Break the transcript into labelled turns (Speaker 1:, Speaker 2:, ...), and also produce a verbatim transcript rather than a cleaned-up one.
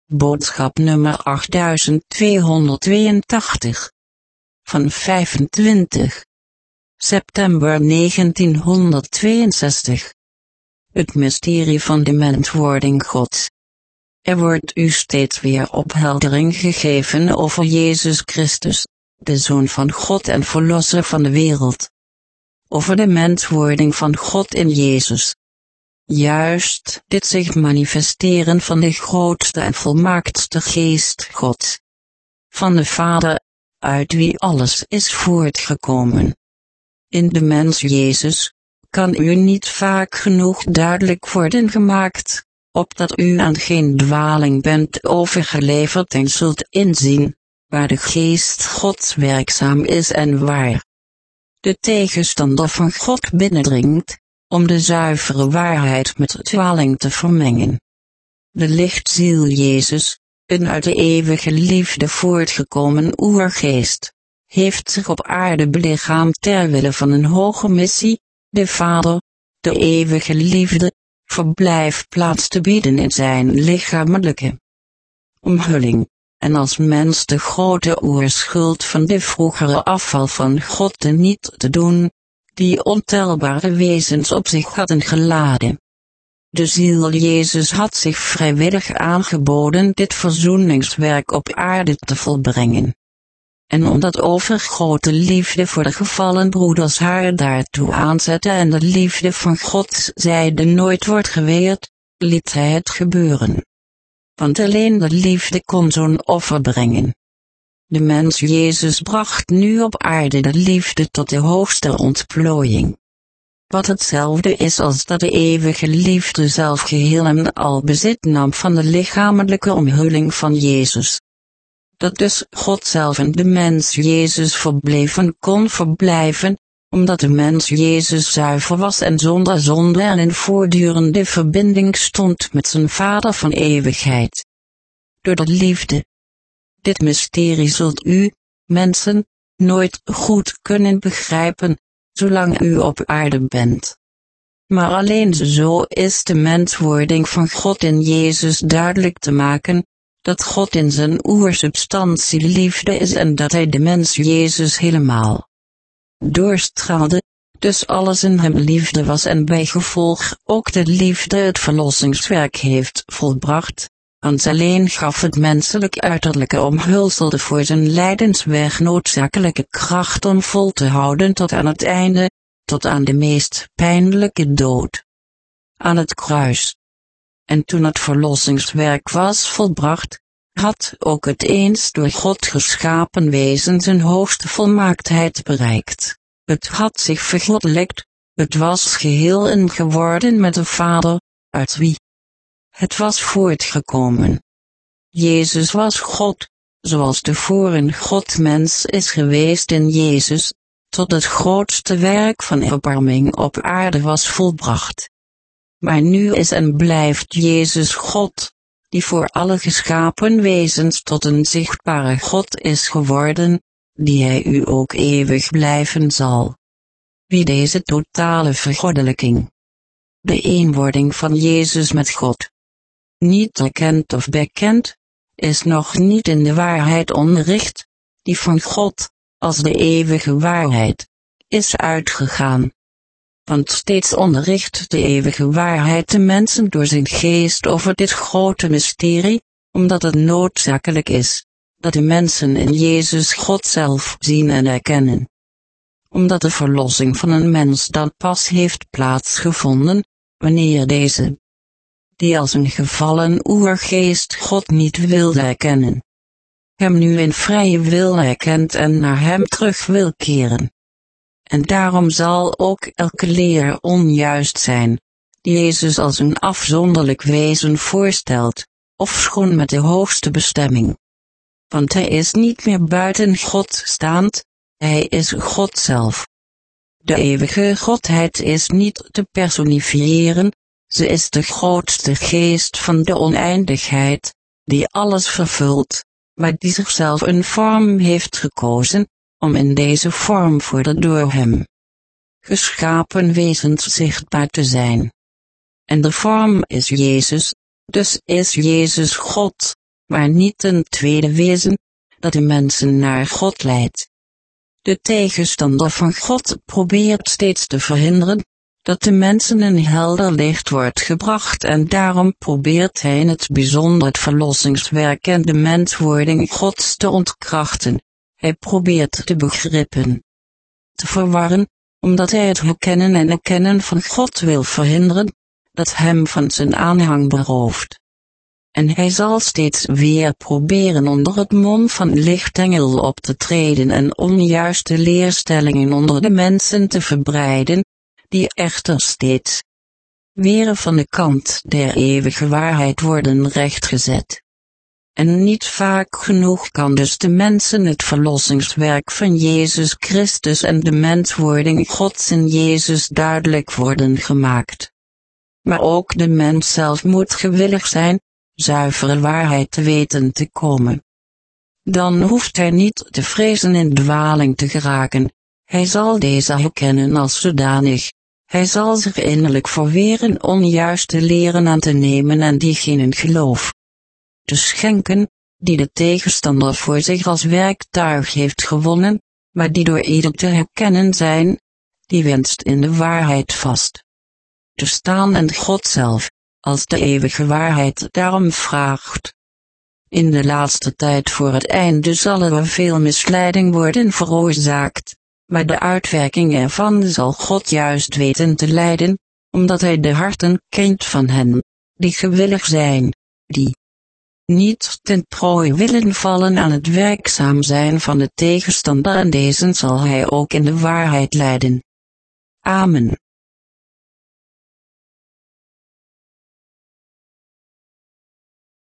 Speaker 1: Boodschap nummer achttweehonderdtweeëntachtig. Van vijfentwintig september negentienhonderdtweeënzestig. Het mysterie van de menswording Gods. Er wordt u steeds weer opheldering gegeven over Jezus Christus, de Zoon van God en Verlosser van de wereld. Over de menswording van God in Jezus. Juist dit zich manifesteren van de grootste en volmaaktste geest Gods. Van de Vader, uit wie alles is voortgekomen. In de mens Jezus, kan u niet vaak genoeg duidelijk worden gemaakt, opdat u aan geen dwaling bent overgeleverd en zult inzien, waar de geest Gods werkzaam is en waar de tegenstander van God binnendringt, om de zuivere waarheid met dwaling te vermengen. De lichtziel Jezus, een uit de eeuwige liefde voortgekomen oergeest, heeft zich op aarde belichaamd ter wille van een hoge missie, de Vader, de eeuwige liefde, verblijfplaats te bieden in zijn lichamelijke omhulling, en als mens de grote oerschuld van de vroegere afval van God te niet te doen, die ontelbare wezens op zich hadden geladen. De ziel Jezus had zich vrijwillig aangeboden dit verzoeningswerk op aarde te volbrengen. En omdat overgrote liefde voor de gevallen broeders haar daartoe aanzette en de liefde van Gods zijde nooit wordt geweerd, liet hij het gebeuren. Want alleen de liefde kon zo'n offer brengen. De mens Jezus bracht nu op aarde de liefde tot de hoogste ontplooiing. Wat hetzelfde is als dat de eeuwige liefde zelf geheel en al bezit nam van de lichamelijke omhulling van Jezus. Dat dus God zelf in de mens Jezus verbleven kon verblijven, omdat de mens Jezus zuiver was en zonder zonde en in voortdurende verbinding stond met zijn Vader van eeuwigheid. Door de liefde. Dit mysterie zult u, mensen, nooit goed kunnen begrijpen, zolang u op aarde bent. Maar alleen zo is de menswording van God in Jezus duidelijk te maken, dat God in zijn oersubstantie liefde is en dat hij de mens Jezus helemaal doorstraalde, dus alles in hem liefde was en bijgevolg ook de liefde het verlossingswerk heeft volbracht, want alleen gaf het menselijk uiterlijke omhulselde voor zijn lijdensweg noodzakelijke kracht om vol te houden tot aan het einde, tot aan de meest pijnlijke dood. Aan het kruis. En toen het verlossingswerk was volbracht, had ook het eens door God geschapen wezen zijn hoogste volmaaktheid bereikt. Het had zich vergoddelijkt, het was geheel een geworden met de Vader, uit wie het was voortgekomen. Jezus was God, zoals tevoren God mens is geweest in Jezus, tot het grootste werk van erbarming op aarde was volbracht. Maar nu is en blijft Jezus God, die voor alle geschapen wezens tot een zichtbare God is geworden, die hij u ook eeuwig blijven zal. Wie deze totale vergoddelijking, de eenwording van Jezus met God, niet erkent of bekent, is nog niet in de waarheid onderricht, die van God, als de eeuwige waarheid, is uitgegaan. Want steeds onderricht de eeuwige waarheid de mensen door zijn geest over dit grote mysterie, omdat het noodzakelijk is, dat de mensen in Jezus God zelf zien en erkennen. Omdat de verlossing van een mens dan pas heeft plaatsgevonden, wanneer deze, die als een gevallen oergeest God niet wil erkennen, hem nu in vrije wil erkent en naar hem terug wil keren. En daarom zal ook elke leer onjuist zijn, die Jezus als een afzonderlijk wezen voorstelt, ofschoon met de hoogste bestemming. Want hij is niet meer buiten God staand, hij is God zelf. De eeuwige Godheid is niet te personifiëren, ze is de grootste geest van de oneindigheid, die alles vervult, maar die zichzelf een vorm heeft gekozen, om in deze vorm voor de door hem geschapen wezens zichtbaar te zijn. En de vorm is Jezus, dus is Jezus God, maar niet een tweede wezen, dat de mensen naar God leidt. De tegenstander van God probeert steeds te verhinderen dat de mensen een helder licht wordt gebracht en daarom probeert hij in het bijzonder het verlossingswerk en de menswording Gods te ontkrachten. Hij probeert de begrippen te verwarren, omdat hij het herkennen en erkennen van God wil verhinderen, dat hem van zijn aanhang berooft. En hij zal steeds weer proberen onder het mom van lichtengel op te treden en onjuiste leerstellingen onder de mensen te verbreiden, die echter steeds weer van de kant der eeuwige waarheid worden rechtgezet. En niet vaak genoeg kan dus de mensen het verlossingswerk van Jezus Christus en de menswording Gods in Jezus duidelijk worden gemaakt. Maar ook de mens zelf moet gewillig zijn, zuivere waarheid te weten te komen. Dan hoeft hij niet te vrezen in dwaling te geraken, hij zal deze herkennen als zodanig. Hij zal zich innerlijk verweren onjuiste leren aan te nemen en diegenen geloof te schenken, die de tegenstander voor zich als werktuig heeft gewonnen, maar die door ieder te herkennen zijn, die wenst in de waarheid vast te staan en God zelf, als de eeuwige waarheid daarom vraagt. In de laatste tijd voor het einde zal er veel misleiding worden veroorzaakt, maar de uitwerking ervan zal God juist weten te leiden, omdat hij de harten kent van hen, die gewillig zijn, die niet ten prooi willen vallen aan het werkzaam zijn van de tegenstander en deze zal hij ook in de waarheid leiden. Amen.